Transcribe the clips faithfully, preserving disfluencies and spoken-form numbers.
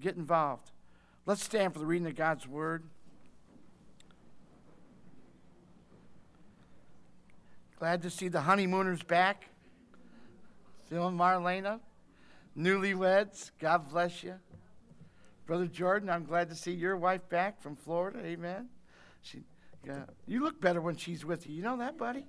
Get involved. Let's stand for the reading of God's Word. Glad to see the honeymooners back. Phil and Marlena, newlyweds, God bless you. Brother Jordan, I'm glad to see your wife back from Florida. Amen. She, yeah, you look better when she's with you. You know that, buddy?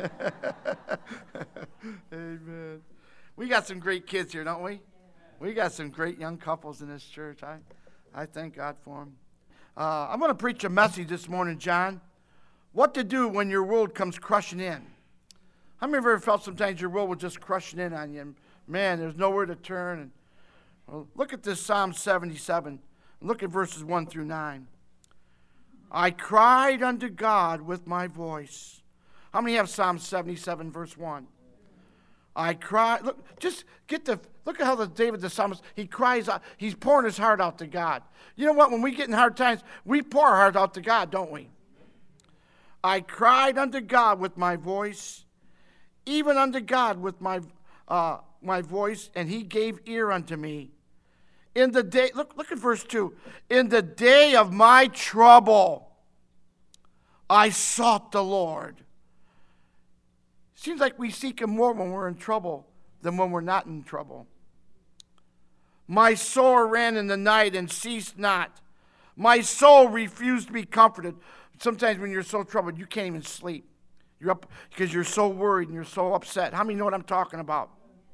Amen. We got some great kids here, don't we? We got some great young couples in this church. I, I thank God for them. Uh, I'm going to preach a message this morning, John. What to do when your world comes crushing in. How many of you ever felt sometimes your world was just crushing in on you? And man, there's nowhere to turn. And well, look at this Psalm seventy-seven. Look at verses one through nine. I cried unto God with my voice. How many have Psalm seventy-seven, verse one? I cried. Look, just get the, look at how the David the psalmist, he cries out. He's pouring his heart out to God. You know what? When we get in hard times, we pour our heart out to God, don't we? I cried unto God with my voice, even unto God with my uh, my voice, and he gave ear unto me. In the day, look, look at verse two. In the day of my trouble, I sought the Lord. Seems like we seek him more when we're in trouble than when we're not in trouble. My soul ran in the night and ceased not. My soul refused to be comforted. Sometimes when you're so troubled, you can't even sleep. You're up because you're so worried and you're so upset. How many know what I'm talking about?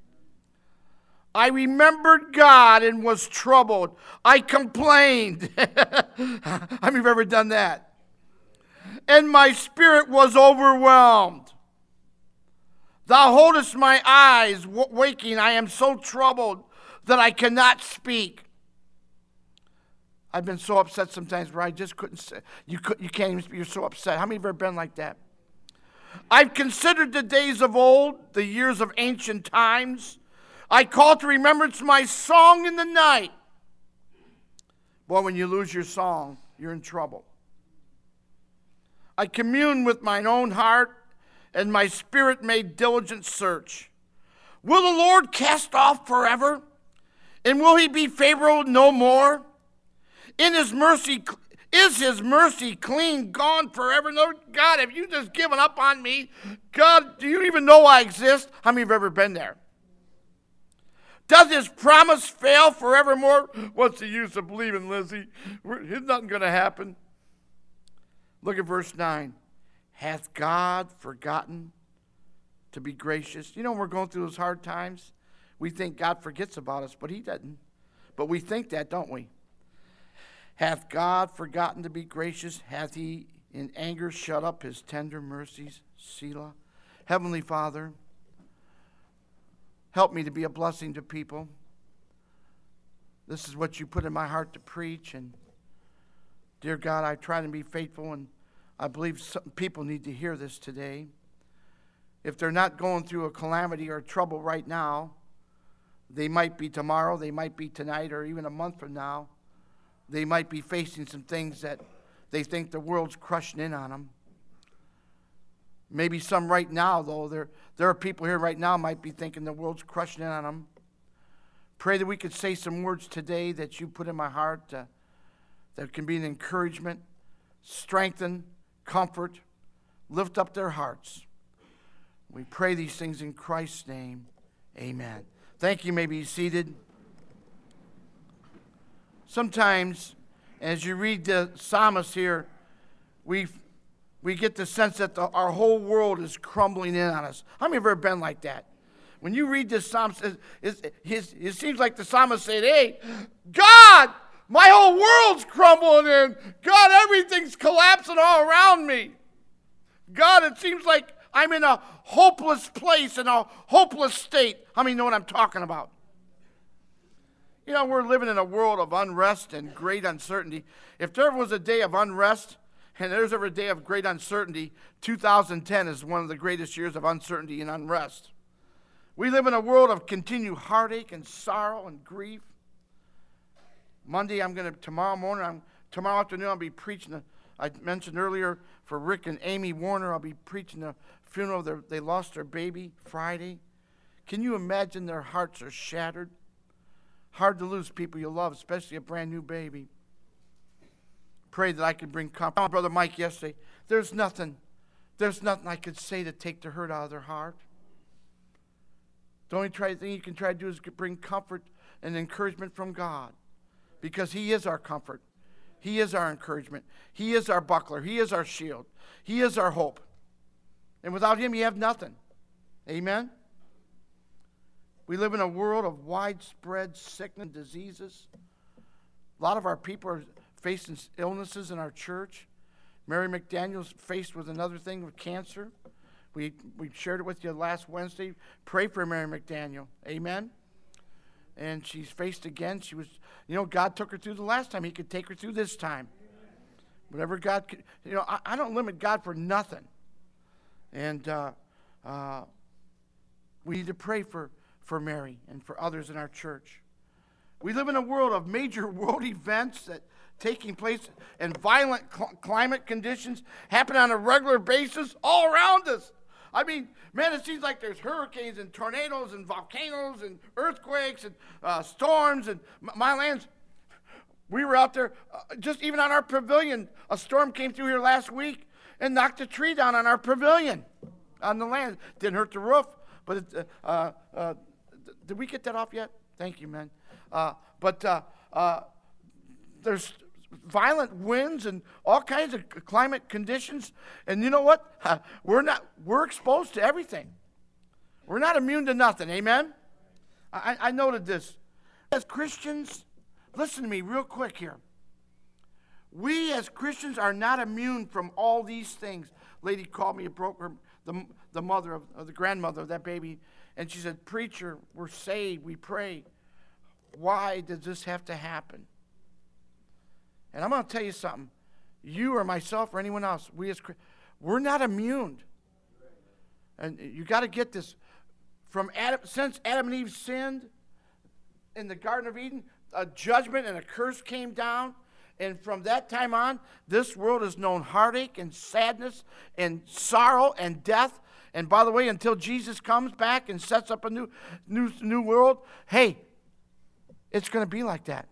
I remembered God and was troubled. I complained. How many have ever done that? And my spirit was overwhelmed. Thou holdest my eyes waking. I am so troubled that I cannot speak. I've been so upset sometimes where I just couldn't say. You, could, you can't even speak. You're so upset. How many have ever been like that? I've considered the days of old, the years of ancient times. I call to remembrance my song in the night. Boy, when you lose your song, you're in trouble. I commune with mine own heart, and my spirit made diligent search. Will the Lord cast off forever? And will he be favorable no more? In his mercy, is his mercy clean gone forever? No, God, have you just given up on me? God, do you even know I exist? How many have ever been there? Does his promise fail forevermore? What's the use of believing, Lizzie? It's nothing going to happen. Look at verse nine. Hath God forgotten to be gracious? You know, when we're going through those hard times, we think God forgets about us, but he doesn't. But we think that, don't we? Hath God forgotten to be gracious? Hath he in anger shut up his tender mercies? Selah. Heavenly Father, help me to be a blessing to people. This is what you put in my heart to preach. And dear God, I try to be faithful, and I believe some people need to hear this today. If they're not going through a calamity or trouble right now, they might be tomorrow, they might be tonight, or even a month from now. They might be facing some things that they think the world's crushing in on them. Maybe some right now, though. There, there are people here right now might be thinking the world's crushing in on them. Pray that we could say some words today that you put in my heart uh, that can be an encouragement, strengthen, comfort, lift up their hearts. We pray these things in Christ's name. Amen. Thank you. You may be seated. Sometimes, as you read the psalmist here, we we get the sense that the, our whole world is crumbling in on us. How many have ever been like that? When you read this psalm, it, it, it, it seems like the psalmist said, hey, God, my whole world's crumbling in. God, everything's collapsing all around me. God, it seems like I'm in a hopeless place, in a hopeless state. How many know what I'm talking about? You know, we're living in a world of unrest and great uncertainty. If there was a day of unrest and there's ever a day of great uncertainty, two thousand ten is one of the greatest years of uncertainty and unrest. We live in a world of continued heartache and sorrow and grief. Monday, I'm going to, tomorrow morning, I'm, tomorrow afternoon, I'll be preaching, a, I mentioned earlier, for Rick and Amy Warner, I'll be preaching the funeral of their, they lost their baby Friday. Can you imagine their hearts are shattered? hard to lose people you love, especially a brand new baby. Pray that I could bring comfort. Brother Mike yesterday, there's nothing, there's nothing I could say to take the hurt out of their heart. The only try, thing you can try to do is bring comfort and encouragement from God, because He is our comfort. He is our encouragement. He is our buckler. He is our shield. He is our hope. And without Him, you have nothing. Amen? We live in a world of widespread sickness and diseases. A lot of our people are facing illnesses in our church. Mary McDaniel's faced with another thing with cancer. We we shared it with you last Wednesday. Pray for Mary McDaniel. Amen? And she's faced again. She was, you know, God took her through the last time. He could take her through this time. Whatever God could, you know, I, I don't limit God for nothing. And uh, uh, we need to pray for, for Mary and for others in our church. We live in a world of major world events that taking place and violent cl- climate conditions happen on a regular basis all around us. I mean, man, it seems like there's hurricanes and tornadoes and volcanoes and earthquakes and uh, storms and my lands. We were out there, uh, just even on our pavilion. A storm came through here last week and knocked a tree down on our pavilion, on the land. Didn't hurt the roof, but it, uh, uh, did we get that off yet? Thank you, man. Uh, but uh, uh, there's violent winds and all kinds of climate conditions, and you know what? Uh, we're not. We're exposed to everything. We're not immune to nothing. Amen. I, I noted this. As Christians, listen to me real quick here. We as Christians are not immune from all these things. Lady called me, broke her, the, the mother of, of the grandmother of that baby, and she said, "Preacher, we're saved, we pray. Why does this have to happen?" And I'm going to tell you something. You or myself or anyone else, we as Christians, we're not immune. And you got to get this. From Adam, since Adam and Eve sinned in the Garden of Eden, a judgment and a curse came down. And from that time on, this world has known heartache and sadness and sorrow and death. And by the way, until Jesus comes back and sets up a new, new, new world, hey, it's going to be like that.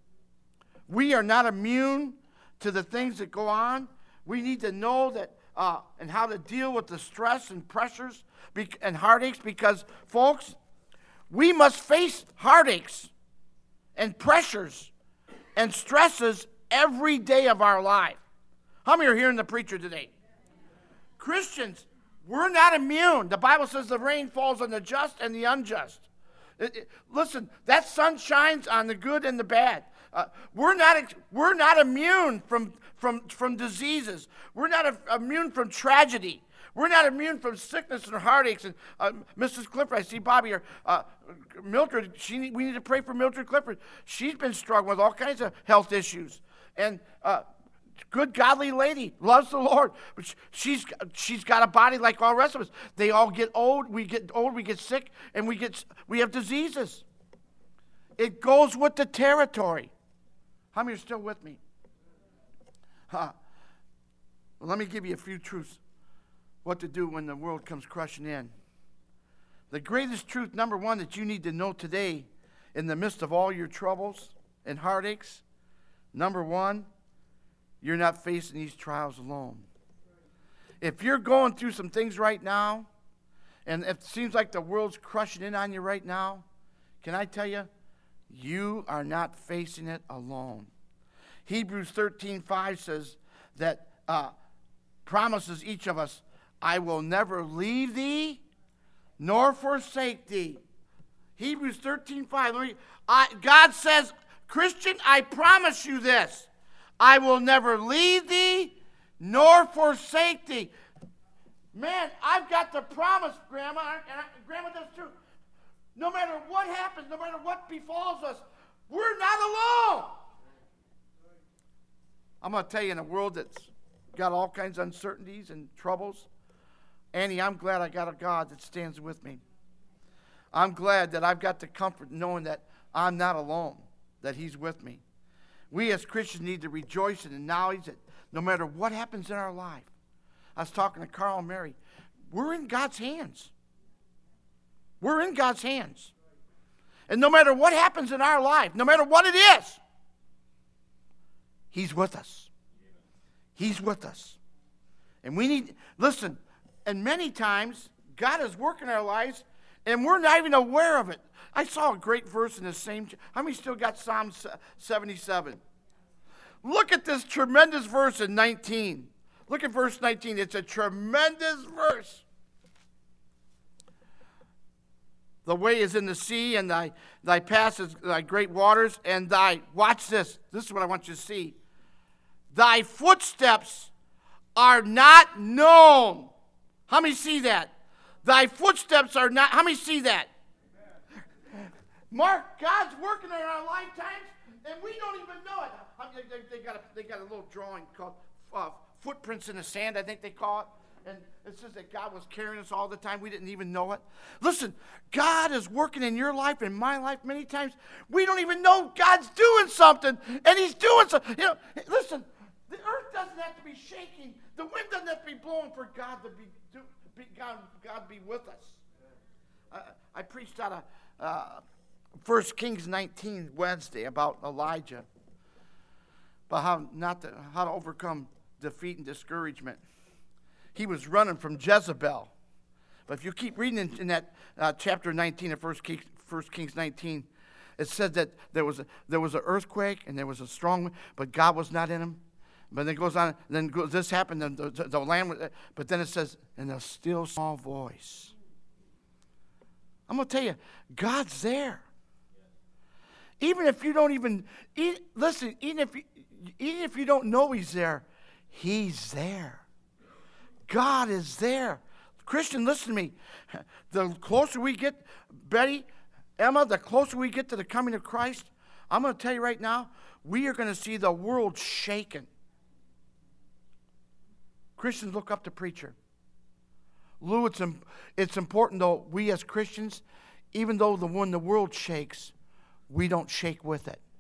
We are not immune to the things that go on. We need to know that uh, and how to deal with the stress and pressures be- and heartaches, because, folks, we must face heartaches and pressures and stresses every day of our life. How many are hearing the preacher today? Christians, we're not immune. The Bible says the rain falls on the just and the unjust. It, it, listen, that sun shines on the good and the bad. Uh, we're not we're not immune from from from diseases. We're not a, immune from tragedy. We're not immune from sickness and heartaches. And uh, Missus Clifford, I see Bobby here. Uh, Mildred, she we need to pray for Mildred Clifford. She's been struggling with all kinds of health issues. And uh, good, godly lady, loves the Lord, but she's she's got a body like all the rest of us. They all get old. We get old. We get sick, and we get we have diseases. It goes with the territory. How many are still with me? Huh. Well, let me give you a few truths. What to do when the world comes crushing in. The greatest truth, number one, that you need to know today in the midst of all your troubles and heartaches, number one, you're not facing these trials alone. If you're going through some things right now, and it seems like the world's crushing in on you right now, can I tell you, you are not facing it alone. Hebrews thirteen five says that uh, promises each of us, "I will never leave thee nor forsake thee." Hebrews thirteen five. I, God says, Christian, I promise you this. I will never leave thee nor forsake thee. Man, I've got the promise, Grandma, and I, Grandma does too. No matter what happens, no matter what befalls us, we're not alone. I'm going to tell you, in a world that's got all kinds of uncertainties and troubles, Annie, I'm glad I got a God that stands with me. I'm glad that I've got the comfort knowing that I'm not alone, that He's with me. We as Christians need to rejoice in the knowledge that no matter what happens in our life, I was talking to Carl and Mary, we're in God's hands. We're in God's hands. And no matter what happens in our life, no matter what it is, He's with us. He's with us. And we need, listen, and many times God is working our lives and we're not even aware of it. I saw a great verse in the same, how many still got Psalm seventy-seven? Look at this tremendous verse in nineteen. Look at verse nineteen. It's a tremendous verse. The way is in the sea, and thy, thy path is thy great waters, and thy, watch this. This is what I want you to see. Thy footsteps are not known. How many see that? Thy footsteps are not, how many see that? Mark, God's working in our lifetimes, and we don't even know it. They, they, got, a, they got a little drawing called uh, Footprints in the Sand, I think they call it. And it says that God was carrying us all the time. We didn't even know it. Listen, God is working in your life, in my life, many times. We don't even know God's doing something, and He's doing something. You know, listen, the earth doesn't have to be shaking. The wind doesn't have to be blowing for God to be, to be God, God be with us. I, I preached out of uh, First Kings nineteen Wednesday about Elijah, about how not to, how to overcome defeat and discouragement. He was running from Jezebel. But if you keep reading in, in that uh, chapter nineteen of First Kings, First Kings nineteen, it said that there was a, there was an earthquake and there was a strong wind, but God was not in him. But then it goes on, then goes, this happened, and the, the, the land, was, but then it says, in a still small voice. I'm going to tell you, God's there. Even if you don't even, even listen, even if, you, even if you don't know He's there, He's there. God is there. Christian, listen to me. The closer we get, Betty, Emma, the closer we get to the coming of Christ, I'm going to tell you right now, we are going to see the world shaken. Christians, look up the preacher. Lou, it's, it's important, though, we as Christians, even though the when the world shakes, we don't shake with it.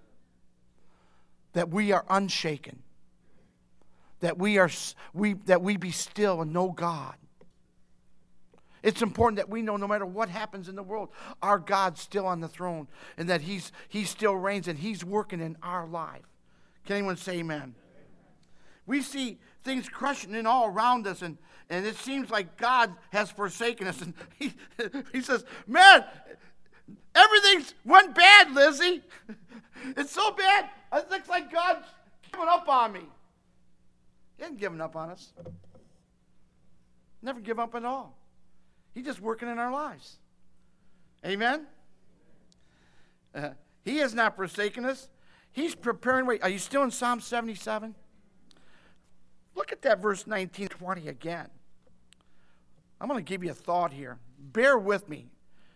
That we are unshaken. That we are we that we be still and know God. It's important that we know no matter what happens in the world, our God's still on the throne, and that He's He still reigns and He's working in our life. Can anyone say amen? We see things crushing in all around us, and, and it seems like God has forsaken us. And he, he says, man, everything's went bad, Lizzie. It's so bad, it looks like God's giving up on me. He hasn't given up on us. Never give up at all. He's just working in our lives. Amen? Uh, he has not forsaken us. He's preparing. Wait, are you still in Psalm seventy-seven? Look at that verse nineteen, twenty again. I'm going to give you a thought here. Bear with me.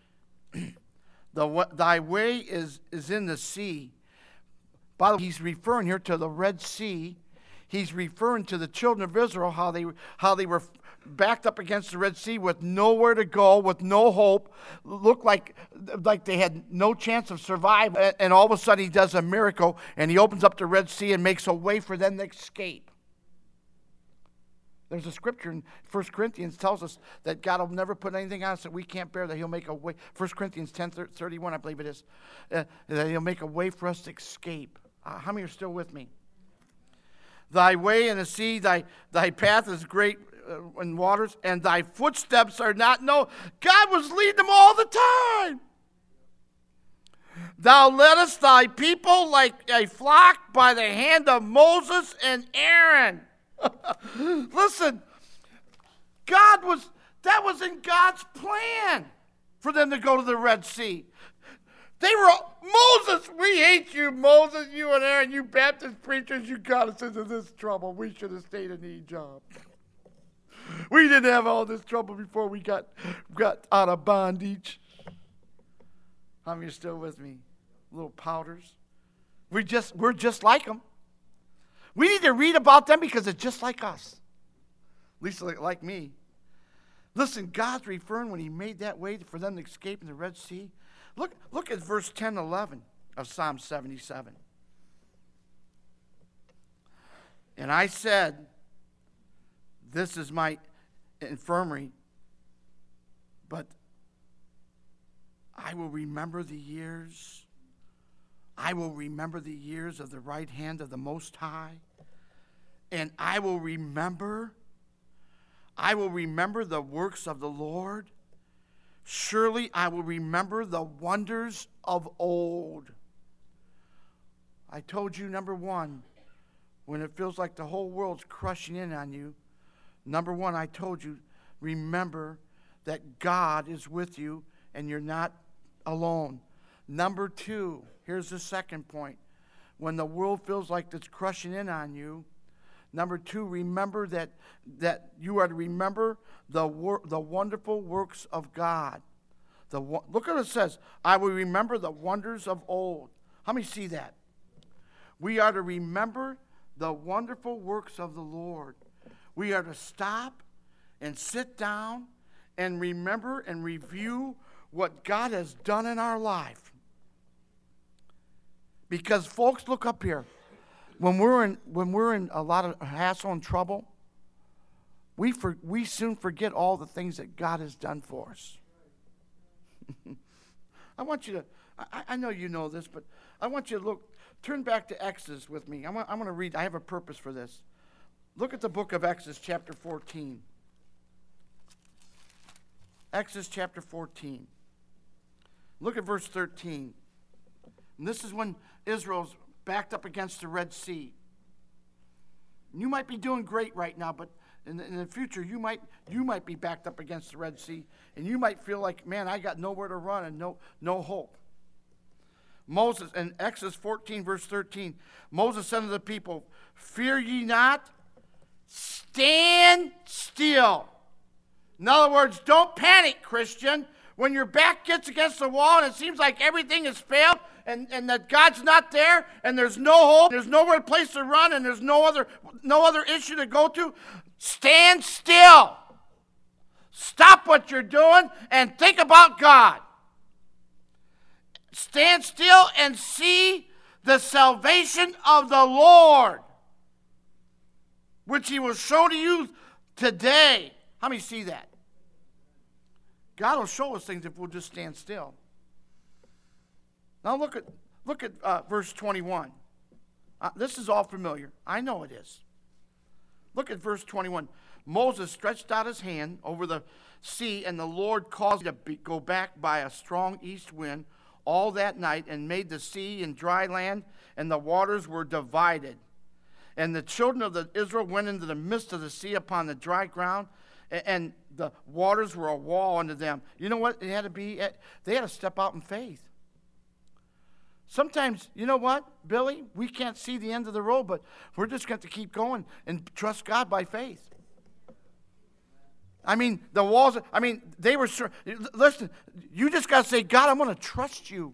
the, thy way is, is in the sea. By the way, he's referring here to the Red Sea. He's referring to the children of Israel, how they, how they were backed up against the Red Sea with nowhere to go, with no hope, looked like, like they had no chance of survival. And all of a sudden he does a miracle, and he opens up the Red Sea and makes a way for them to escape. There's a scripture in First Corinthians tells us that God will never put anything on us that we can't bear, that He'll make a way. First Corinthians ten thirty-one, I believe it is, uh, that He'll make a way for us to escape. Uh, how many are still with me? Thy way in the sea, thy, thy path is great uh, in waters, and thy footsteps are not known. God was leading them all the time. Thou leddest thy people like a flock by the hand of Moses and Aaron. Listen, God was, that was in God's plan for them to go to the Red Sea. They were, Moses, we hate you, Moses, you and Aaron, you Baptist preachers, you got us into this trouble. We should have stayed in Egypt. We didn't have all this trouble before we got, got out of bondage. How many are still with me? Little powders. We just, we're just like them. We need to read about them because it's just like us. At least like, like me. Listen, God's referring when He made that way for them to escape in the Red Sea. Look, look at verse ten, eleven of Psalm seventy-seven. And I said, this is my infirmary, but I will remember the years. I will remember the years of the right hand of the Most High. And I will remember, I will remember the works of the Lord. Surely I will remember the wonders of old. I told you, number one, when it feels like the whole world's crushing in on you, number one, I told you, remember that God is with you and you're not alone. Number two, here's the second point. When the world feels like it's crushing in on you, number two, remember that, that you are to remember the wor- the wonderful works of God. The Look at what it says. I will remember the wonders of old. How many see that? We are to remember the wonderful works of the Lord. We are to stop and sit down and remember and review what God has done in our life. Because folks, look up here. When we're in when we're in a lot of hassle and trouble, we for, we soon forget all the things that God has done for us. I want you to, I, I know you know this, but I want you to look, turn back to Exodus with me. I'm, I'm going to read, I have a purpose for this. Look at the book of Exodus chapter fourteen. Exodus chapter fourteen. Look at verse thirteen. And this is when Israel's backed up against the Red Sea. You might be doing great right now, but in the, in the future, you might you might be backed up against the Red Sea, and you might feel like, man, I got nowhere to run and no no hope. Moses, in Exodus fourteen, verse thirteen, Moses said to the people, fear ye not, stand still. In other words, don't panic, Christian. When your back gets against the wall and it seems like everything has failed, and, and that God's not there, and there's no hope, there's nowhere place to run, and there's no other no other issue to go to, stand still. Stop what you're doing and think about God. Stand still and see the salvation of the Lord, which he will show to you today. How many see that? God will show us things if we'll just stand still. Now look at look at uh, verse twenty-one. Uh, this is all familiar. I know it is. Look at verse twenty-one. Moses stretched out his hand over the sea, and the Lord caused it to be, go back by a strong east wind all that night, and made the sea and dry land, and the waters were divided. And the children of the Israel went into the midst of the sea upon the dry ground, and, and the waters were a wall unto them. You know what? It had to be. They had to step out in faith. Sometimes, you know what, Billy? We can't see the end of the road, but we're just going to keep going and trust God by faith. I mean, the walls, I mean, they were, listen, you just got to say, God, I'm going to trust you.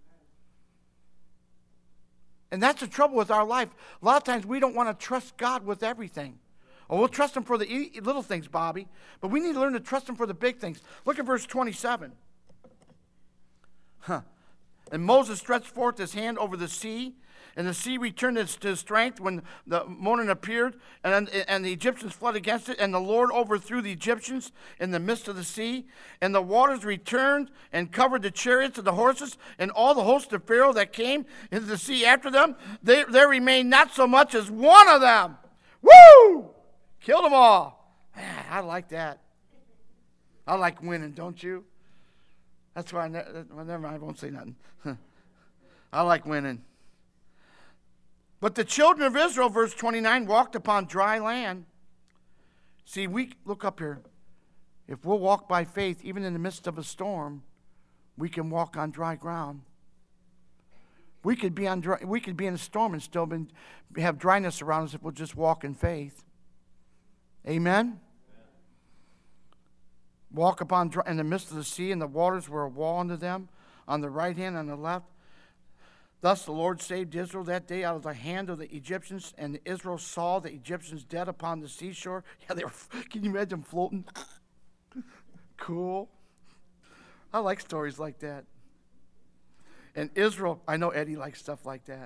And that's the trouble with our life. A lot of times we don't want to trust God with everything. Or we'll trust him for the little things, Bobby. But we need to learn to trust him for the big things. Look at verse twenty-seven. Huh. And Moses stretched forth his hand over the sea, and the sea returned its to strength when the morning appeared, and, and the Egyptians fled against it, and the Lord overthrew the Egyptians in the midst of the sea, and the waters returned and covered the chariots of the horses, and all the host of Pharaoh that came into the sea after them. They, there remained not so much as one of them. Woo! Killed them all. Man, I like that. I like winning, don't you? That's why I ne- well, never mind, I won't say nothing. I like winning. But the children of Israel, verse twenty-nine, walked upon dry land. See, we look up here. If we'll walk by faith, even in the midst of a storm, we can walk on dry ground. We could be on dry, we could be in a storm and still be, have dryness around us if we'll just walk in faith. Amen. Walk upon dry, in the midst of the sea, and the waters were a wall unto them on the right hand and the left. Thus the Lord saved Israel that day out of the hand of the Egyptians, and Israel saw the Egyptians dead upon the seashore. Yeah, they were. Can you imagine them floating? Cool. I like stories like that. And Israel, I know Eddie likes stuff like that.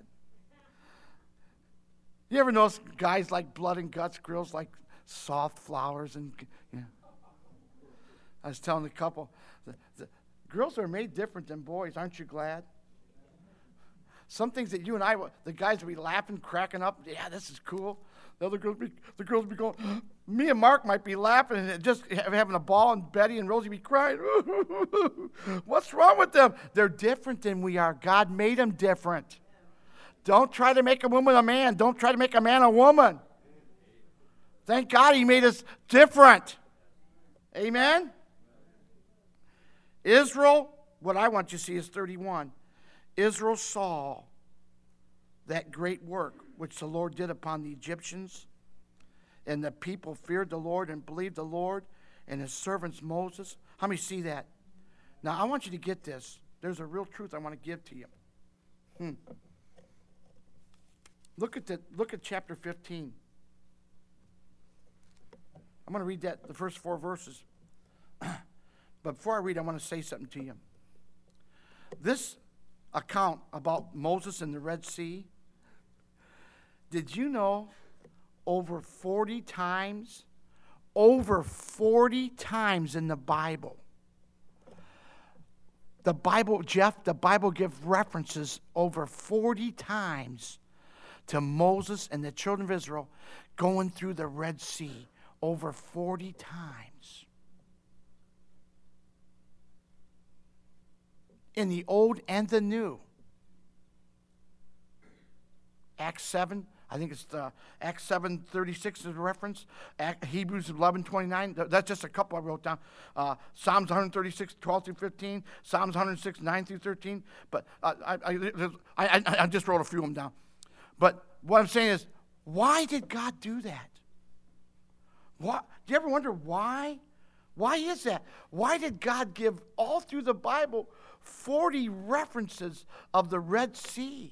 You ever notice guys like blood and guts, girls like soft flowers, and you know. I was telling the couple, the, the, Girls are made different than boys. Aren't you glad? Some things that you and I, the guys would be laughing, cracking up. Yeah, this is cool. The other girls, be, the girls would be going. Me and Mark might be laughing and just having a ball, and Betty and Rosie be crying. What's wrong with them? They're different than we are. God made them different. Don't try to make a woman a man. Don't try to make a man a woman. Thank God He made us different. Amen? Israel, what I want you to see is thirty-one. Israel saw that great work which the Lord did upon the Egyptians, and the people feared the Lord and believed the Lord and His servants Moses. How many see that? Now, I want you to get this. There's a real truth I want to give to you. Hmm. Look at the look at chapter fifteen. I'm going to read that, the first four verses. But before I read, I want to say something to you. This account about Moses and the Red Sea, did you know over forty times, over forty times in the Bible, the Bible, Jeff, the Bible gives references over forty times to Moses and the children of Israel going through the Red Sea, over forty times. In the Old and the New. Acts seven, I think it's the Acts seven thirty-six is a reference. Act, Hebrews eleven twenty-nine, that's just a couple I wrote down. Uh, Psalms one thirty-six, twelve through fifteen. Psalms one oh six, nine through thirteen. But uh, I, I, I, I just wrote a few of them down. But what I'm saying is, why did God do that? What, do you ever wonder why? Why is that? Why did God give all through the Bible forty references of the Red Sea?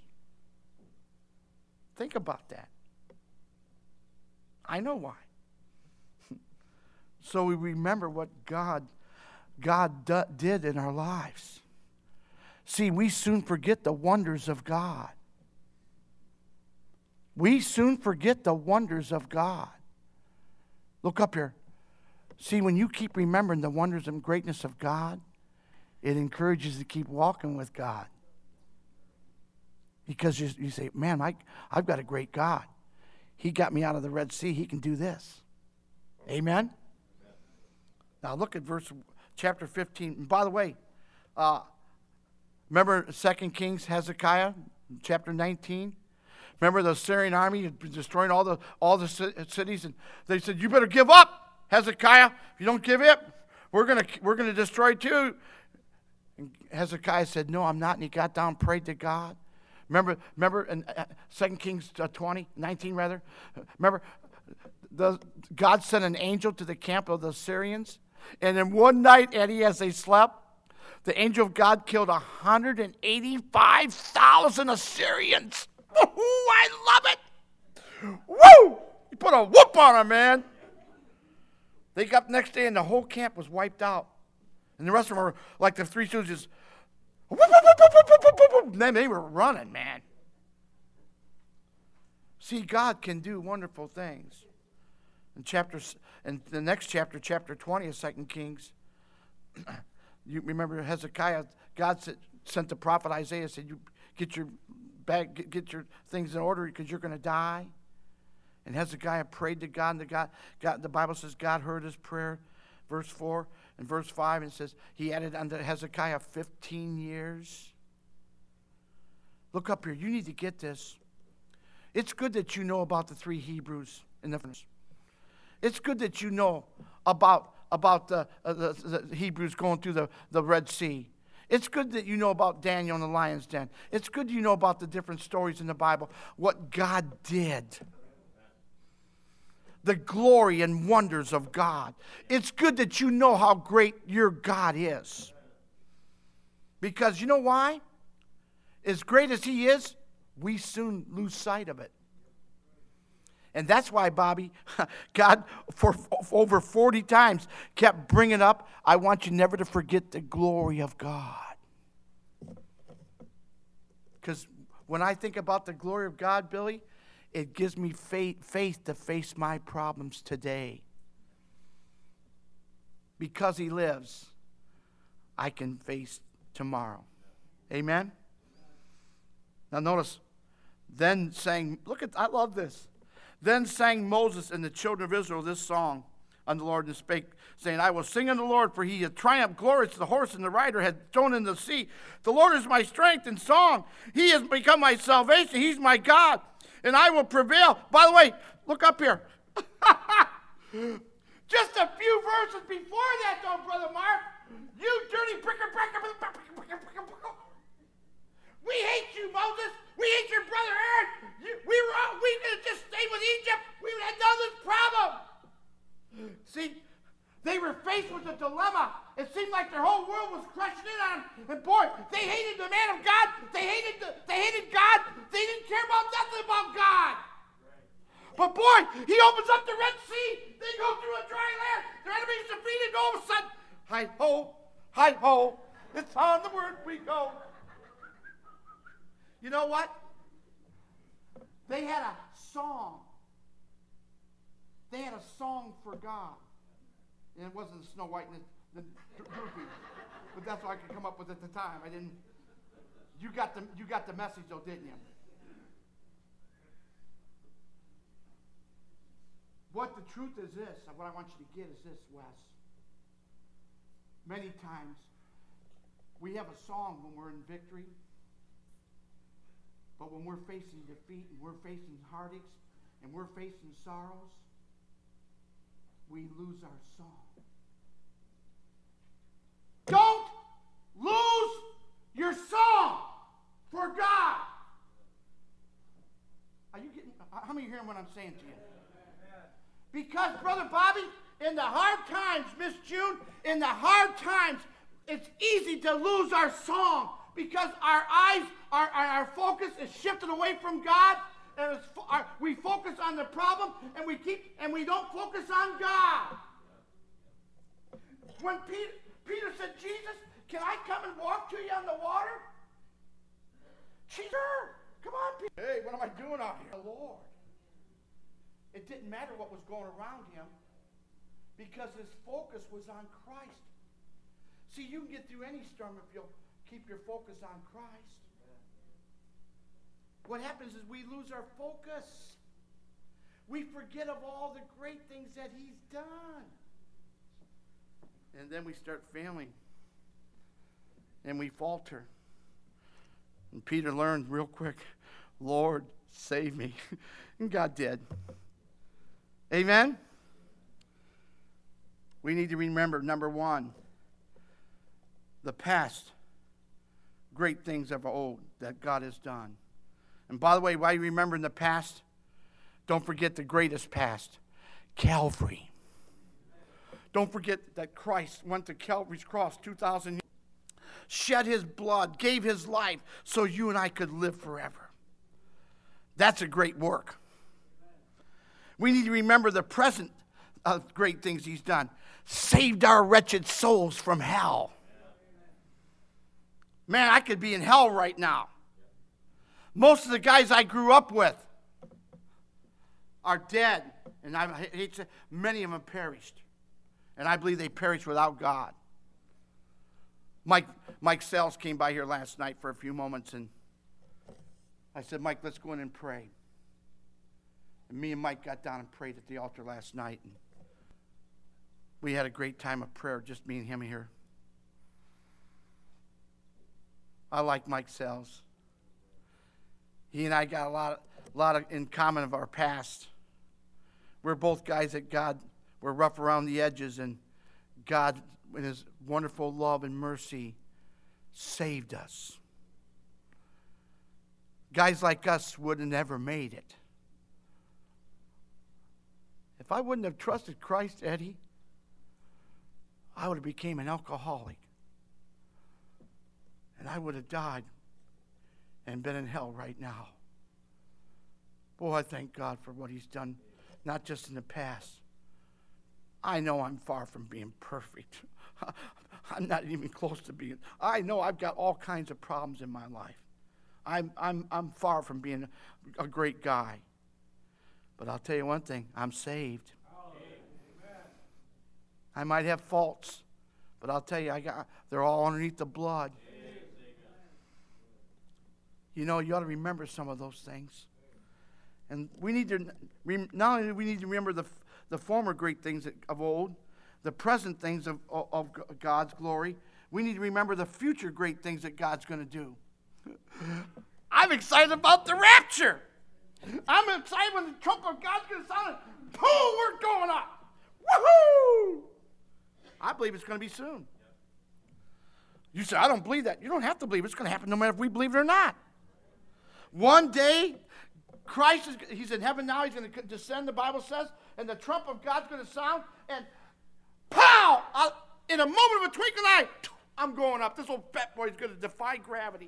Think about that. I know why. So we remember what God, God d- did in our lives. See, we soon forget the wonders of God. We soon forget the wonders of God. Look up here. See, when you keep remembering the wonders and greatness of God, it encourages you to keep walking with God. Because you, you say, man, I, I've got a great God. He got me out of the Red Sea. He can do this. Amen? Amen. Now look at verse chapter fifteen. And by the way, uh, remember Second Kings, Hezekiah, chapter nineteen? Remember the Syrian army destroying all the all the cities, and they said, "You better give up, Hezekiah. If you don't give up, we're gonna we're gonna destroy too." And Hezekiah said, "No, I'm not." And he got down, and prayed to God. Remember, remember in Second Kings twenty, nineteen rather. Remember, the God sent an angel to the camp of the Syrians, and in one night, Eddie, as they slept, the angel of God killed one hundred eighty-five thousand Assyrians. Ooh, I love it. Woo! You put a whoop on them, man. They got up the next day and the whole camp was wiped out. And the rest of them were like the Three Stooges. Whoop, whoop, whoop, whoop, whoop, whoop, whoop, whoop. Then they were running, man. See, God can do wonderful things. In chapter, in the next chapter, chapter twenty of Second Kings, you remember Hezekiah, God sent the prophet Isaiah, said, "You get your Bag, get, get your things in order because you're going to die." And Hezekiah prayed to God, and the, God, God, the Bible says God heard his prayer. Verse four and verse five, and it says he added unto Hezekiah fifteen years. Look up here. You need to get this. It's good that you know about the three Hebrews in the furnace. It's good that you know about, about the, uh, the, the Hebrews going through the, the Red Sea. It's good that you know about Daniel in the lion's den. It's good you know about the different stories in the Bible, what God did. The glory and wonders of God. It's good that you know how great your God is. Because you know why? As great as He is, we soon lose sight of it. And that's why, Bobby, God, for, for over forty times, kept bringing up, I want you never to forget the glory of God. Because when I think about the glory of God, Billy, it gives me faith, faith to face my problems today. Because He lives, I can face tomorrow. Amen? Now notice, then sang, look at, I love this. Then sang Moses and the children of Israel this song unto the Lord, and spake, saying, I will sing unto the Lord, for he hath triumphed glorious. The horse and the rider had thrown in the sea. The Lord is my strength and song. He has become my salvation. He's my God, and I will prevail. By the way, look up here. Just a few verses before that, though, Brother Mark. You dirty pricker, pricker, pricker, pricker, pricker, pricker. We hate you, Moses. We hate your brother Aaron. You, we were all, we could have just stayed with Egypt. We would have done this problem. See, they were faced with a dilemma. It seemed like their whole world was crushing in on them. And boy, they hated the man of God. They hated the, they hated God. They didn't care about nothing about God. But boy, he opens up the Red Sea. They go through a dry land. Their enemies defeated. And all of a sudden, hi ho, hi ho. It's on the word we go. You know what? They had a song. They had a song for God. And it wasn't Snow White and the, the Droopy. But that's what I could come up with at the time. I didn't. You got the you got the message though, didn't you? What the truth is this, what I want you to get is this, Wes. Many times we have a song when we're in victory. But when we're facing defeat and we're facing heartaches and we're facing sorrows, we lose our song. Don't lose your song for God. Are you getting, how many are hearing what I'm saying to you? Because, Brother Bobby, in the hard times, Miss June, in the hard times, it's easy to lose our song because our eyes, our, our, our focus is shifted away from God, and it's, our, we focus on the problem, and we keep, and we don't focus on God. When Peter, Peter said, Jesus, can I come and walk to you on the water? Sure, come on, Peter. Hey, what am I doing out here? The Lord. It didn't matter what was going around him because his focus was on Christ. See, you can get through any storm if you'll keep your focus on Christ. What happens is we lose our focus. We forget of all the great things that he's done. And then we start failing. And we falter. And Peter learned real quick, Lord, save me. And God did. Amen? We need to remember, number one, the past great things of old that God has done. And by the way, while you remember in the past, don't forget the greatest past, Calvary. Don't forget that Christ went to Calvary's cross two thousand years, shed his blood, gave his life so you and I could live forever. That's a great work. We need to remember the present uh, great things he's done. Saved our wretched souls from hell. Man, I could be in hell right now. Most of the guys I grew up with are dead. And I hate to say, many of them perished. And I believe they perished without God. Mike, Mike Sells came by here last night for a few moments. And I said, Mike, let's go in and pray. And me and Mike got down and prayed at the altar last night. And we had a great time of prayer, just me and him here. I like Mike Sells. He and I got a lot, a lot of in common of our past. We're both guys that God were rough around the edges, and God, in his wonderful love and mercy, saved us. Guys like us would have never made it. If I wouldn't have trusted Christ, Eddie, I would have became an alcoholic. And I would have died and been in hell right now. Boy, I thank God for what he's done, not just in the past. I know I'm far from being perfect. I'm not even close to being. I know I've got all kinds of problems in my life. I'm, I'm, I'm far from being a great guy. But I'll tell you one thing, I'm saved. Amen. I might have faults, But I'll tell you, I got they're all underneath the blood. You know, you ought to remember some of those things. And we need to, not only do we need to remember the, the former great things of old, the present things of, of God's glory, we need to remember the future great things that God's going to do. I'm excited about the rapture. I'm excited when the trump of God's going to sound. Boom, we're going up. Woohoo! I believe it's going to be soon. You say, I don't believe that. You don't have to believe it. It's going to happen no matter if we believe it or not. One day, Christ is, he's in heaven now. He's going to descend, the Bible says, and the trump of God's going to sound, and pow! I'll, in a moment of a twinkling eye, I'm going up. This old fat boy is going to defy gravity.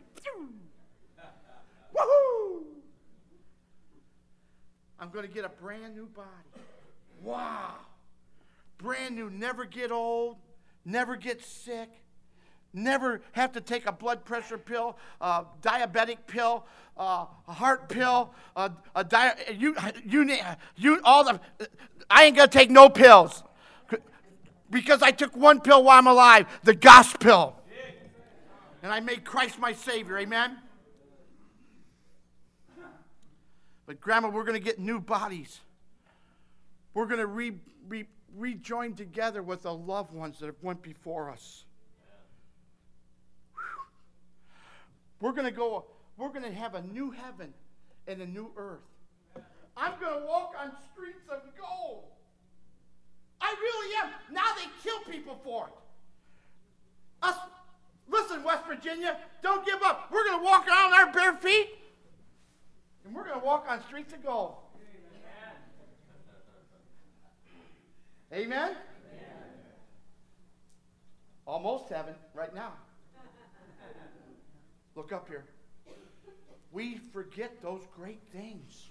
Woohoo! I'm going to get a brand new body. Wow. Brand new. Never get old. Never get sick. Never have to take a blood pressure pill, a diabetic pill, uh, a heart pill, a, a di- you, you, you, all the. I ain't gonna take no pills because I took one pill while I'm alive, the gospel, and I made Christ my Savior. Amen. But Grandma, we're gonna get new bodies. We're gonna re, re, rejoin together with the loved ones that have went before us. We're going to go, we're going to have a new heaven and a new earth. I'm going to walk on streets of gold. I really am. Now they kill people for it. Us, listen, West Virginia, don't give up. We're going to walk around our bare feet, and we're going to walk on streets of gold. Amen? Amen? Amen. Almost heaven right now. Look up here. We forget those great things.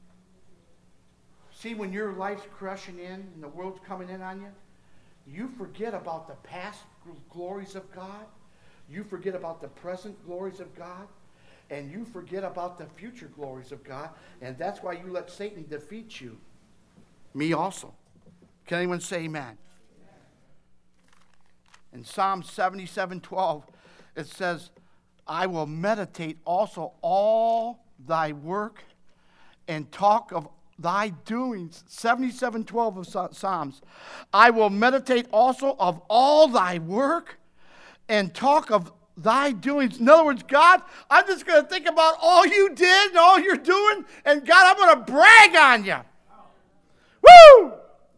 See, when your life's crushing in and the world's coming in on you, you forget about the past glories of God. You forget about the present glories of God. And you forget about the future glories of God. And that's why you let Satan defeat you. Me also. Can anyone say amen? In Psalm seventy-seven twelve, it says, I will meditate also all thy work and talk of thy doings. seventy-seven twelve of Psalms. I will meditate also of all thy work and talk of thy doings. In other words, God, I'm just going to think about all you did and all you're doing. And God, I'm going to brag on you. Woo!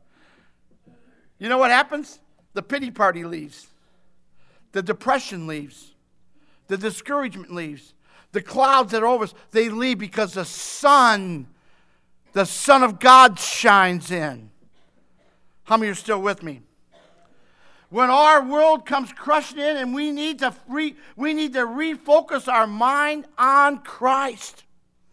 You know what happens? The pity party leaves. The depression leaves. The discouragement leaves. The clouds that are over us, they leave because the sun, the Son of God shines in. How many are still with me? When our world comes crushing in and we need to re, we need to refocus our mind on Christ.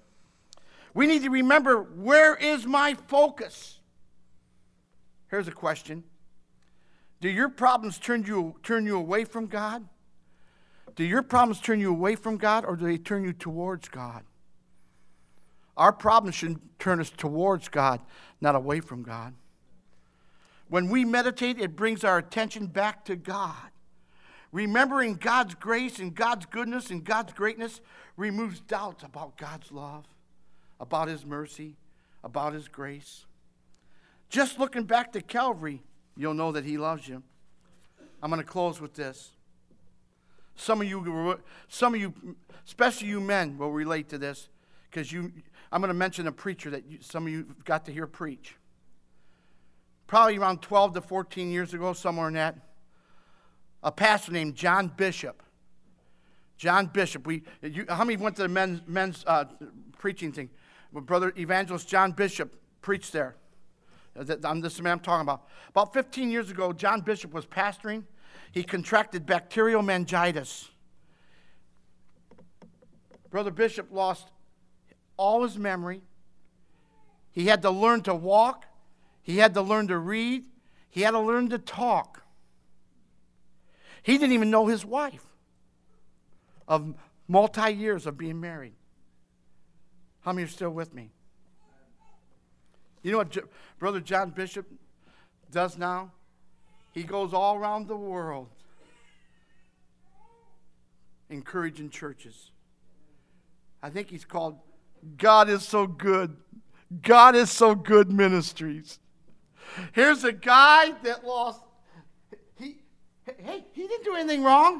We need to remember, where is my focus? Here's a question. Do your problems turn you, turn you away from God? Do your problems turn you away from God, or do they turn you towards God? Our problems should turn us towards God, not away from God. When we meditate, it brings our attention back to God. Remembering God's grace and God's goodness and God's greatness removes doubts about God's love, about His mercy, about His grace. Just looking back to Calvary, you'll know that He loves you. I'm going to close with this. Some of you, some of you, especially you men, will relate to this, because you. I'm going to mention a preacher that you, some of you got to hear preach. Probably around twelve to fourteen years ago, somewhere in that, a pastor named John Bishop. John Bishop. We, you, how many went to the men's, men's uh, preaching thing? Well, Brother Evangelist John Bishop preached there. I'm this man I'm talking about. About fifteen years ago, John Bishop was pastoring. He contracted bacterial meningitis. Brother Bishop lost all his memory. He had to learn to walk. He had to learn to read. He had to learn to talk. He didn't even know his wife of multi-years of being married. How many are still with me? You know what Brother John Bishop does now? He goes all around the world encouraging churches. I think he's called God is So Good. God is So Good Ministries. Here's a guy that lost, he, hey, he didn't do anything wrong.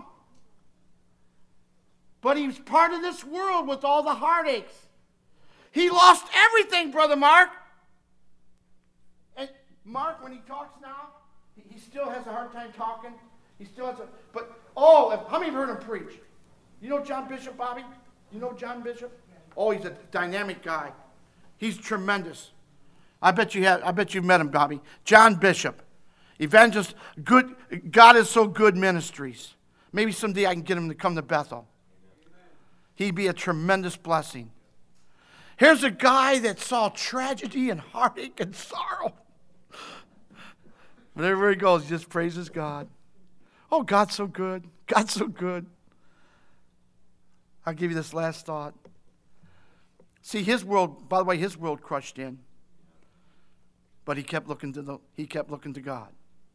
But he was part of this world with all the heartaches. He lost everything, Brother Mark. And Mark, when he talks now, he, he still has a hard time talking. He still has a, but, oh, if, how many have heard him preach? You know John Bishop, Bobby? You know John Bishop? Oh, he's a dynamic guy. He's tremendous. I bet you have, I bet you've met him, Bobby. John Bishop. Evangelist, good, God is So Good Ministries. Maybe someday I can get him to come to Bethel. He'd be a tremendous blessing. Here's a guy that saw tragedy and heartache and sorrow. Whenever he goes, he just praises God. Oh, God's so good. God's so good. I'll give you this last thought. See, his world, by the way, his world crushed in. But he kept looking to the, he kept looking to God.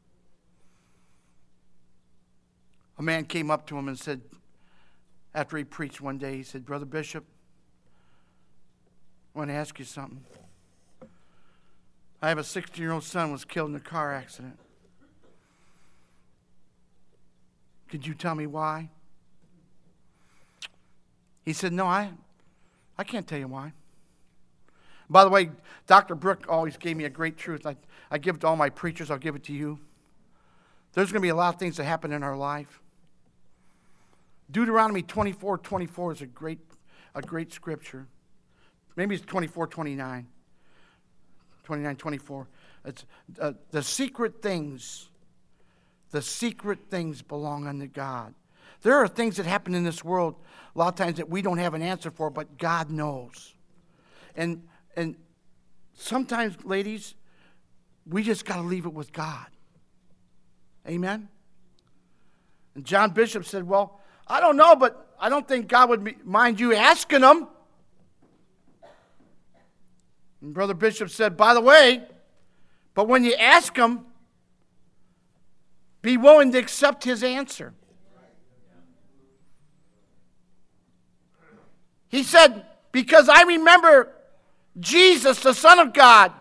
A man came up to him and said, after he preached one day, he said, Brother Bishop, I want to ask you something. I have a sixteen-year-old son who was killed in a car accident. Could you tell me why? He said, no, I, I can't tell you why. By the way, Doctor Brooke always gave me a great truth. I, I give it to all my preachers. I'll give it to you. There's going to be a lot of things that happen in our life. Deuteronomy twenty-four twenty-four is a great, a great scripture. Maybe it's twenty-four twenty-nine. twenty-nine twenty-four. It's uh, the secret things. The secret things belong unto God. There are things that happen in this world a lot of times that we don't have an answer for, but God knows. And and sometimes, ladies, we just got to leave it with God. Amen? And John Bishop said, well, I don't know, but I don't think God would mind you asking him. And Brother Bishop said, by the way, but when you ask him, be willing to accept his answer. He said, because I remember Jesus, the Son of God,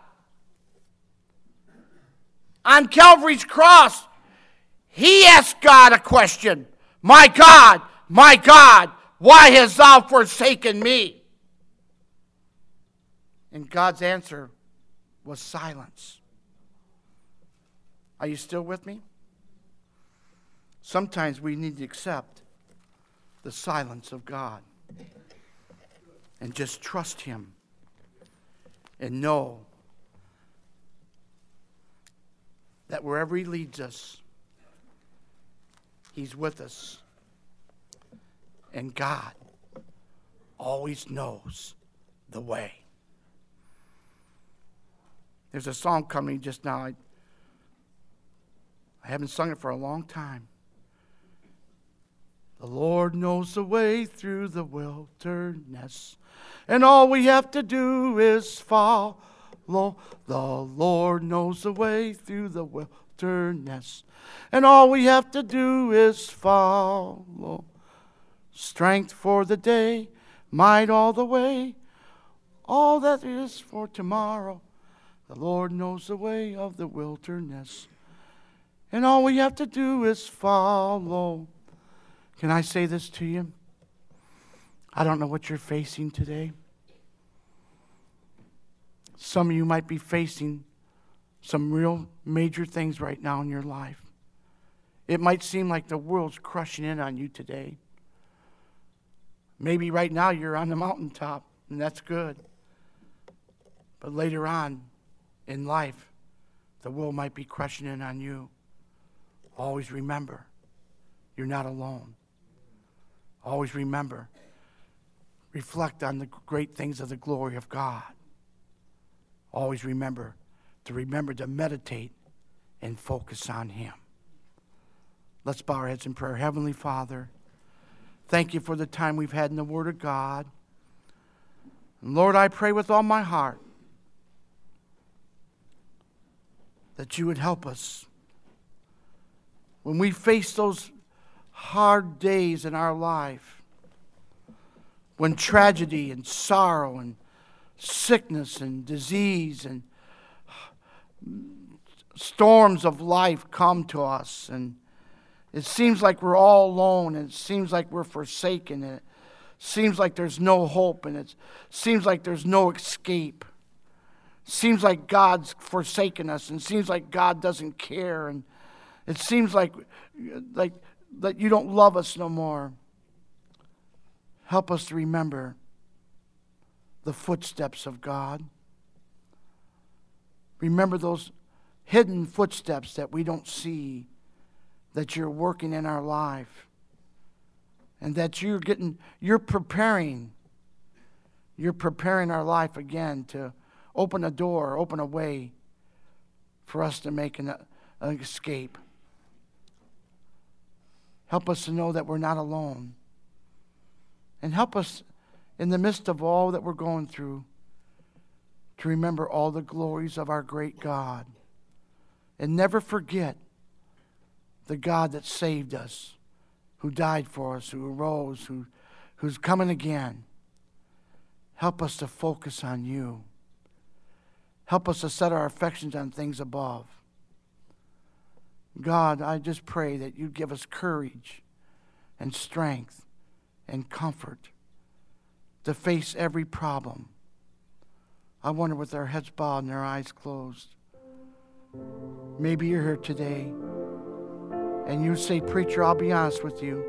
on Calvary's cross, he asked God a question. My God, my God, why hast thou forsaken me? And God's answer was silence. Are you still with me? Sometimes we need to accept the silence of God and just trust him and know that wherever he leads us, he's with us. And God always knows the way. There's a song coming just now. I, I haven't sung it for a long time. The Lord knows the way through the wilderness, and all we have to do is follow. The Lord knows the way through the wilderness, and all we have to do is follow. Strength for the day, might all the way, all that is for tomorrow. The Lord knows the way of the wilderness, and all we have to do is follow. Can I say this to you? I don't know what you're facing today. Some of you might be facing some real major things right now in your life. It might seem like the world's crushing in on you today. Maybe right now you're on the mountaintop, and that's good. But later on in life, the world might be crushing in on you. Always remember, you're not alone. Always remember, reflect on the great things of the glory of God. Always remember to remember to meditate and focus on him. Let's bow our heads in prayer. Heavenly Father, thank you for the time we've had in the Word of God. And Lord, I pray with all my heart that you would help us when we face those hard days in our life, when tragedy and sorrow and sickness and disease and storms of life come to us, and it seems like we're all alone, and it seems like we're forsaken, and it seems like there's no hope, and it seems like there's no escape. It seems like God's forsaken us, and it seems like God doesn't care, and it seems like like that you don't love us no more. Help us to remember the footsteps of God. Remember those hidden footsteps that we don't see, that you're working in our life, and that you're getting, you're preparing, you're preparing our life again to open a door, open a way for us to make an, an escape. Help us to know that we're not alone. And help us in the midst of all that we're going through to remember all the glories of our great God. And never forget the God that saved us, who died for us, who arose, who, who's coming again. Help us to focus on you. Help us to set our affections on things above. God, I just pray that you give us courage and strength and comfort to face every problem. I wonder, with our heads bowed and our eyes closed, maybe you're here today and you say, preacher, I'll be honest with you.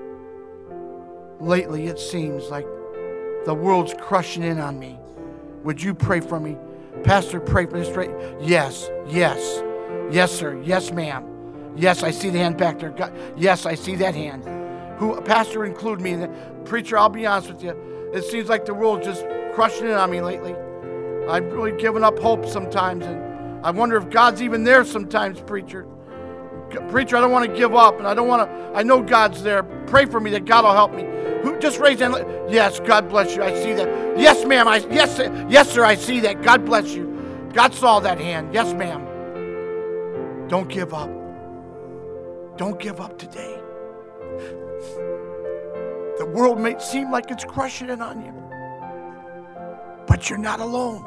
Lately it seems like the world's crushing in on me. Would you pray for me? Pastor, pray for me straight. Yes, yes, yes, sir. Yes, ma'am. Yes, I see the hand back there. God, yes, I see that hand. Who, Pastor, include me in that. Preacher, I'll be honest with you. It seems like the world's just crushing in on me lately. I've really given up hope sometimes, and I wonder if God's even there sometimes, preacher. Preacher, I don't want to give up, and I don't want to, I know God's there. Pray for me that God will help me. Who, just raise your hand. Yes, God bless you. I see that. Yes, ma'am. I, yes, yes, sir, I see that. God bless you. God saw that hand. Yes, ma'am. Don't give up. Don't give up today. The world may seem like it's crushing in on you, but you're not alone.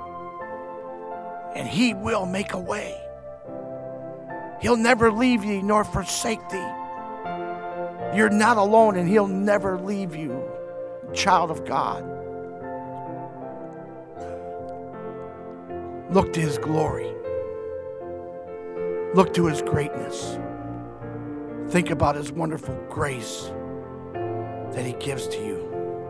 And He will make a way. He'll never leave thee nor forsake thee. You're not alone, and He'll never leave you, child of God. Look to His glory. Look to His greatness. Think about His wonderful grace that He gives to you.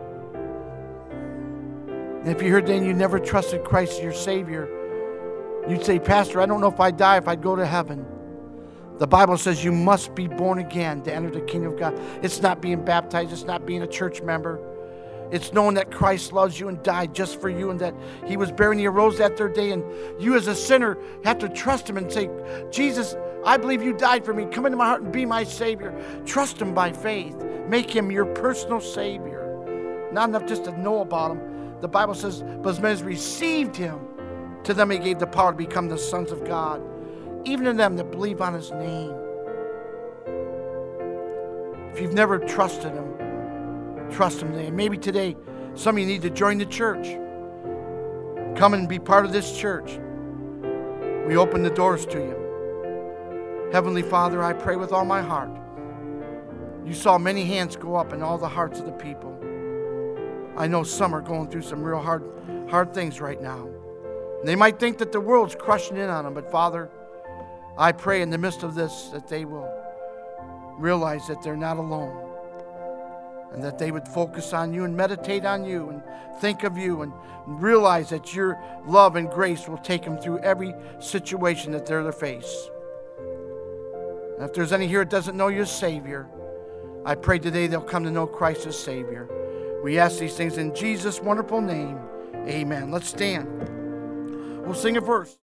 And if you're here today and you never trusted Christ as your Savior, you'd say, Pastor, I don't know if I die, if I'd go to heaven. The Bible says you must be born again to enter the kingdom of God. It's not being baptized. It's not being a church member. It's knowing that Christ loves you and died just for you, and that He was buried and He arose that third day. And you as a sinner have to trust Him and say, Jesus, I believe you died for me. Come into my heart and be my Savior. Trust Him by faith. Make Him your personal Savior. Not enough just to know about Him. The Bible says, but as many as received Him, to them He gave the power to become the sons of God, even to them that believe on His name. If you've never trusted Him, trust Him today. Maybe today, some of you need to join the church. Come and be part of this church. We open the doors to you. Heavenly Father, I pray with all my heart. You saw many hands go up in all the hearts of the people. I know some are going through some real hard, hard things right now. And they might think that the world's crushing in on them, but Father, I pray in the midst of this that they will realize that they're not alone, and that they would focus on you and meditate on you and think of you and realize that your love and grace will take them through every situation that they're to face. And if there's any here that doesn't know you as Savior, I pray today they'll come to know Christ as Savior. We ask these things in Jesus' wonderful name. Amen. Let's stand. We'll sing a verse.